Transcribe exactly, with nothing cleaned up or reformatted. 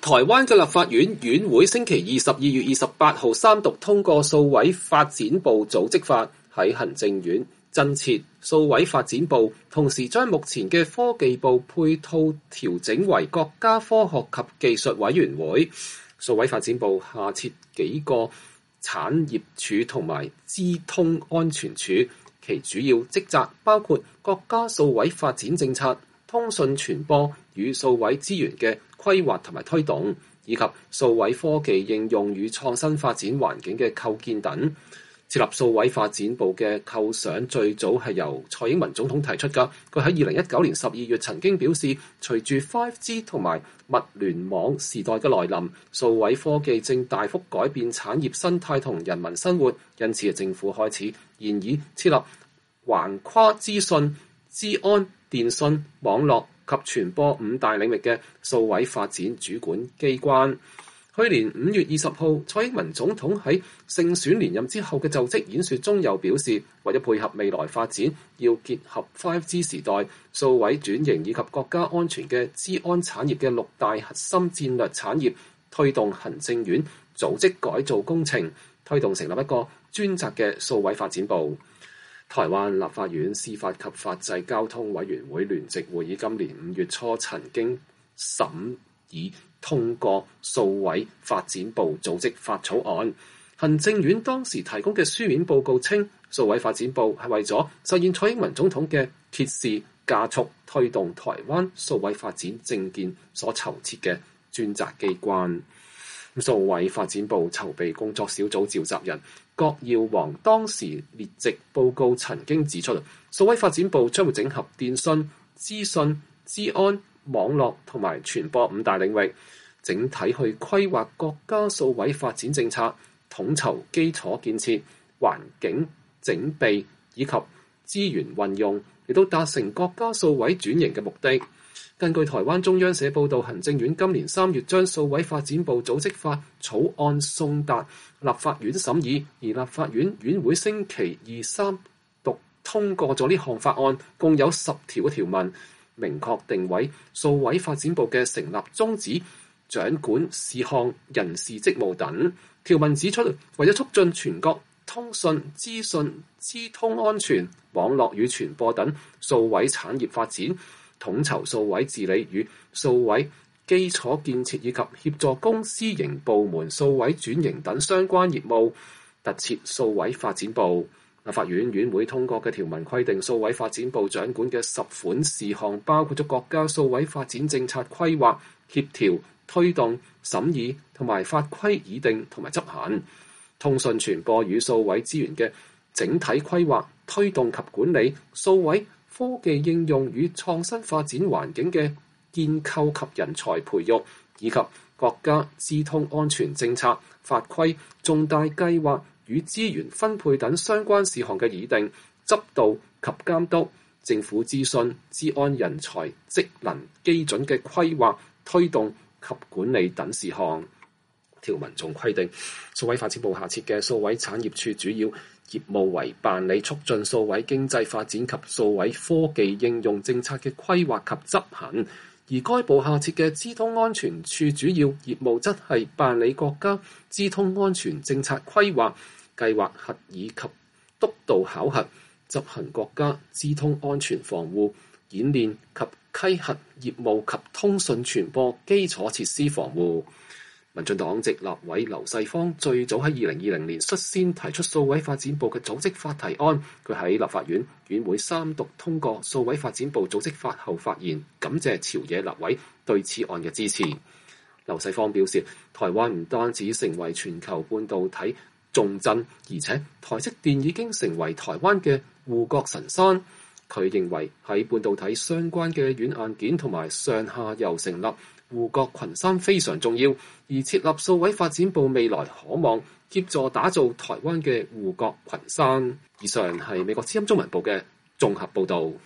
台灣嘅立法院院會星期二十二月二十八號三讀通過數位發展部組織法，喺行政院增設數位發展部，同時將目前嘅科技部配套調整為國家科學及技術委員會。數位發展部下設幾個產業署同埋資通安全署，其主要職責包括國家數位發展政策、通訊傳播與數位資源嘅規劃同埋推動，以及數位科技應用與創新發展環境嘅構建等。設立數位發展部嘅構想最早係由蔡英文總統提出㗎。佢喺二零一九年十二月曾經表示，隨住 五 G 同埋物聯網時代嘅來臨，數位科技正大幅改變產業生態同人民生活，因此政府開始研議設立橫跨資訊、資安、電信、網絡及傳播五大領域嘅數位發展主管機關。去年五月二十號，蔡英文總統喺勝選連任之後嘅就職演說中又表示，為咗配合未來發展，要結合 五 G 時代、數位轉型以及國家安全嘅資安產業嘅六大核心戰略產業，推動行政院組織改造工程，推動成立一個專責嘅數位發展部。台灣立法院司法及法制交通委員會聯席會議今年五月初曾經審議通過數位發展部組織法草案。行政院當時提供嘅書面報告稱，數位發展部係為咗實現蔡英文總統嘅揭示，加速推動台灣數位發展政見所籌設嘅專責機關。數位發展部籌備工作小組召集人郭耀煌當時列席報告曾經指出，數位發展部將會整合電信、資訊、資安、網絡同埋傳播五大領域，整體去規劃國家數位發展政策，統籌基礎建設、環境整備以及資源運用，亦都達成國家數位轉型嘅目的。根據台灣中央社報道，行政院今年三月將數位發展部組織法草案送達立法院審議，而立法院院會星期二三讀通過咗呢項法案，共有十條嘅條文，明確定位數位發展部嘅成立宗旨、掌管事項、人事職務等。條文指出，為咗促進全國通訊、資訊、資通安全、網絡與傳播等數位產業發展，統籌數位治理與數位基礎建設，以及協助公私營部門數位轉型等相關業務，特設數位發展部。立法院院會通過嘅條文規定，數位發展部掌管嘅十款事項包括咗國家數位發展政策規劃、協調、推動、審議同埋法規擬定同埋執行，通訊傳播與數位資源嘅整體規劃、推動及管理，數位科技應用與創新發展環境嘅建構及人才培育，以及國家資通安全政策、法規、重大計劃與資源分配等相關事項嘅擬定、執導及監督，政府資訊、資安人才職能基準嘅規劃、推動及管理等事項。條文仲規定，數位發展部下設嘅數位產業處主要業務為辦理促進數位經濟發展及數位科技應用政策嘅規劃及執行，而該部下設嘅資通安全處主要業務則係辦理國家資通安全政策規劃、計劃核議及督導考核，執行國家資通安全防護、演練及稽核業務及通訊傳播基礎設施防護。民進黨籍立委劉世芳最早喺二零二零年率先提出數位發展部嘅組織法提案，佢喺立法院院會三讀通過數位發展部組織法後發言，感謝朝野立委對此案嘅支持。劉世芳表示，台灣唔單止成為全球半導體重鎮，而且台積電已經成為台灣嘅護國神山。佢認為喺半導體相關嘅軟硬件同埋上下游成立護國群山非常重要，而設立數位發展部未來可望協助打造台灣嘅護國群山。以上係美國之音中文部嘅綜合報導。